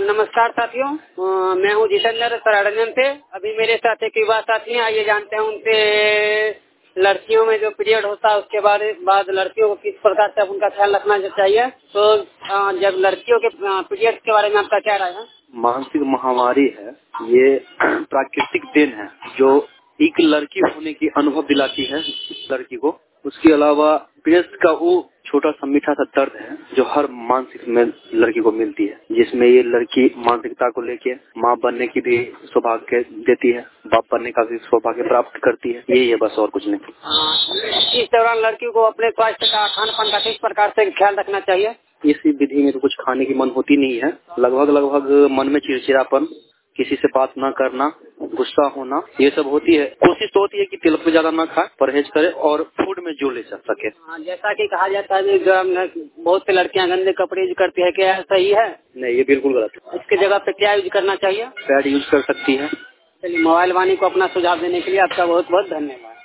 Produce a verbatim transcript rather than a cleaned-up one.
नमस्कार साथियों, अ, मैं हूँ जितेंद्र सराडंजन से। अभी मेरे साथ एक युवा साथी हैं, आइए जानते हैं उनसे लड़कियों में जो पीरियड होता है उसके बाद बाद लड़कियों को किस प्रकार से उनका ख्याल रखना चाहिए। तो अ, जब लड़कियों के पीरियड के बारे में आपका क्या राय है? मानसिक महामारी है, ये प्राकृतिक देन है जो एक लड़की होने की अनुभव दिलाती है लड़की को। उसके अलावा पीरियड्स का वो छोटा सा मीठा सा दर्द है जो हर मानसिक में लड़की को मिलती है, जिसमें ये लड़की मानसिकता को लेके माँ बनने की भी सौभाग्य देती है, बाप बनने का भी सौभाग्य प्राप्त करती है। यही है, बस और कुछ नहीं। इस दौरान लड़की को अपने स्वास्थ्य का, खान पान का किस प्रकार से ख्याल रखना चाहिए? इसी विधि में तो कुछ खाने की मन होती नहीं है। लगभग लगभग मन में चिड़चिड़ापन, किसी से बात न करना, गुस्सा होना, ये सब होती है। कोशिश तो होती है कि तेल पे ज्यादा न खाए, परहेज करे और फूड में जो ले सके। हाँ, जैसा कि कहा जाता है कि बहुत सी लड़कियां गंदे कपड़े यूज करती है, क्या सही है? नहीं, ये बिल्कुल गलत है। इसकी जगह पे क्या यूज करना चाहिए? पैड यूज कर सकती है। चलिए, मोबाइल वाणी को अपना सुझाव देने के लिए आपका बहुत बहुत धन्यवाद।